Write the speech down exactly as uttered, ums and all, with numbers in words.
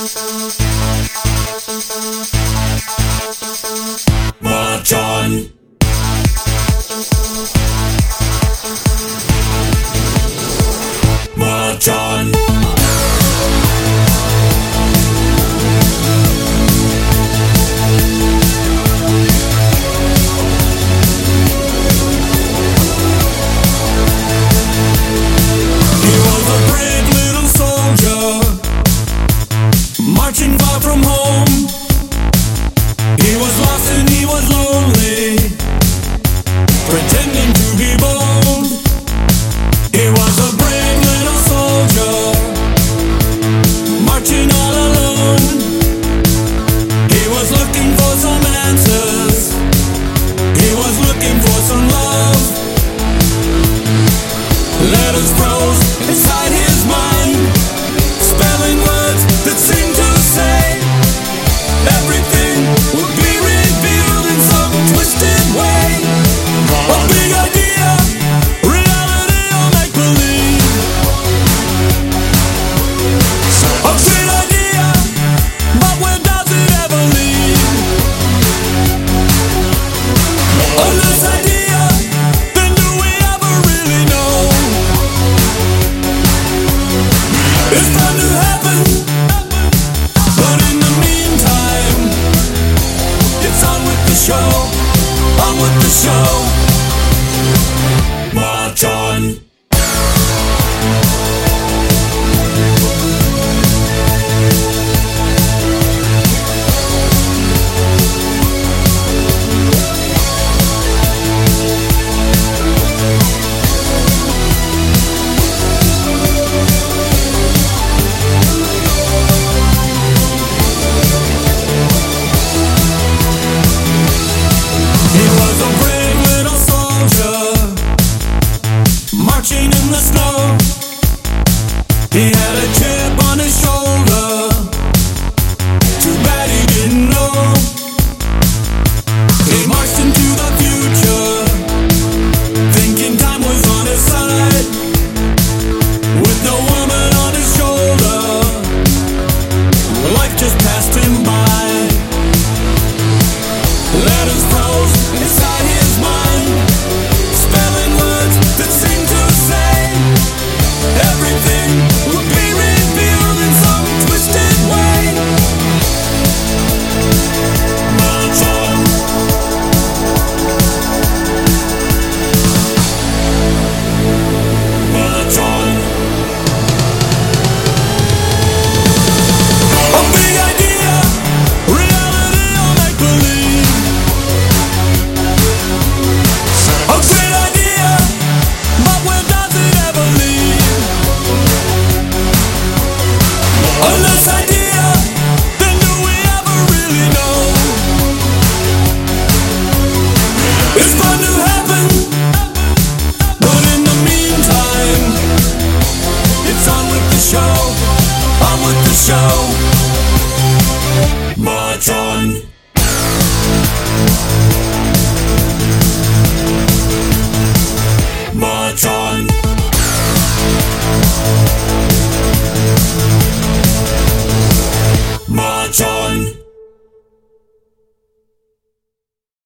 March on. March on. Marching far from home, he was lost and he was lonely, pretending to be bold. He was a brave little soldier, marching all alone. He was looking for some answers, he was looking for some love. Letters froze inside his mind, spelling words that seemed to say everything would be revealed in some twisted way. A big idea, reality or make-believe. A great idea, but where does it ever lead? A nice idea, then do we ever really know? It's time to happen.